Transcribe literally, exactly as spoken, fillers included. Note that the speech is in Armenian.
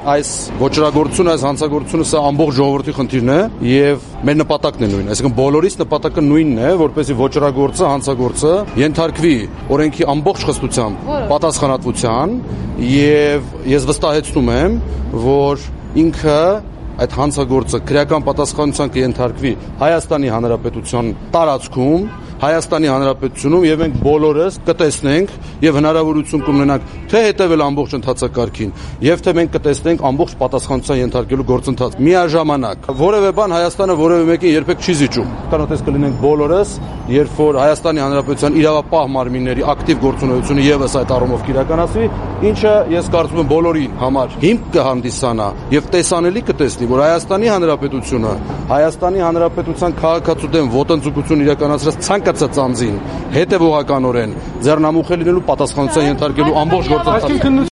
այս ոչրագործությունը, այս հանցագործությունը սա ամբողջ ժողովրդի խնդիրն է եւ մեր նպատակն է նույնն, այսինքն բոլորիս նպատակը նույնն է, որպեսզի ոչրագործը, հանցագործը ենթարկվի օրենքի ամբողջ խստությամբ պատասխանատվության եւ ես վստահեցնում եմ, որ ինքը այդ հանցագործը քրեական պատասխանատվության կենթարկվի Հայաստանի Հանրապետության տարածքում, Հայաստանի Հանրապետությունում եւ մենք բոլորս կտեսնենք եւ հնարավորություն կունենանք թե հետեւել ամբողջ ընթացակարգին եւ թե մենք կտեսնենք ամբողջ պատասխանատվության ենթարկելու գործընթաց։ Միաժամանակ որևէ բան Հայաստանը որևէ մեկին երբեք չի զիջում։ Կանոնպես կլինենք բոլորս, երբ որ Հայաստանի Հանրապետության իրավապահ մարմինների ակտիվ գործունեությունը եւս այդ առումով կիրականացվի, ինչը ես կարծում եմ բոլորի համար հիմք կհանդիսանա եւ տեսանելի կտեսնի, որ Հայաստանի Հանրապետությունը Հայաստանի Հանրապետության քաղաքացու դեմ ոտնձգություն իրականացրած ցանկացած անձին հետևողականորեն ձեռնամուխ է լինելու պատասխանատվության ենթարկելու ամբողջ գործընթացը։